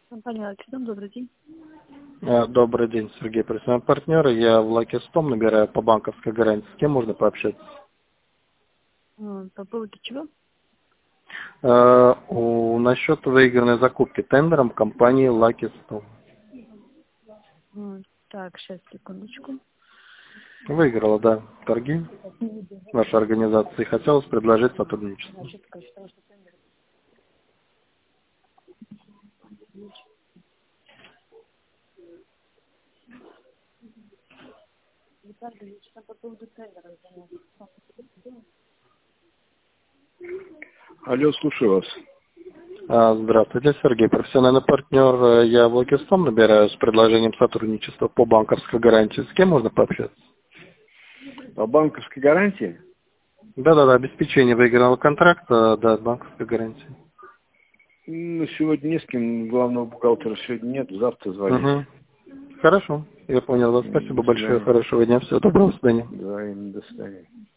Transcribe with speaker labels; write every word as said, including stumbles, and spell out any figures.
Speaker 1: Компания «Лакистом», добрый день.
Speaker 2: Э, Добрый день, Сергей, профессиональный партнер. Я в Лакистом набираю по банковской гарантии. С кем можно пообщаться?
Speaker 1: А, По поводу чего?
Speaker 2: Э, у, насчет выигранной закупки тендером компании Лакистом.
Speaker 1: А, Так, сейчас, секундочку.
Speaker 2: Выиграла, да, торги вашей организации. Хотелось предложить сотрудничество.
Speaker 1: Значит, конечно, потому что тендер. Виталий Ильич, там по поводу тендера звонил.
Speaker 3: Алло, слушаю вас.
Speaker 2: А, Здравствуйте, Сергей, профессиональный партнер. Э, Я в Лакистом набираю с предложением сотрудничества по банковской гарантии. С кем можно пообщаться?
Speaker 3: По банковской гарантии?
Speaker 2: Да-да-да, обеспечение выигранного контракта, да, банковской гарантии.
Speaker 3: Ну, сегодня не с кем, главного бухгалтера сегодня нет, завтра звоните.
Speaker 2: Угу. Хорошо, я понял вас. Спасибо
Speaker 3: До
Speaker 2: большое,
Speaker 3: свидания.
Speaker 2: хорошего дня, всего доброго, до свидания.
Speaker 3: Взаимно, до свидания.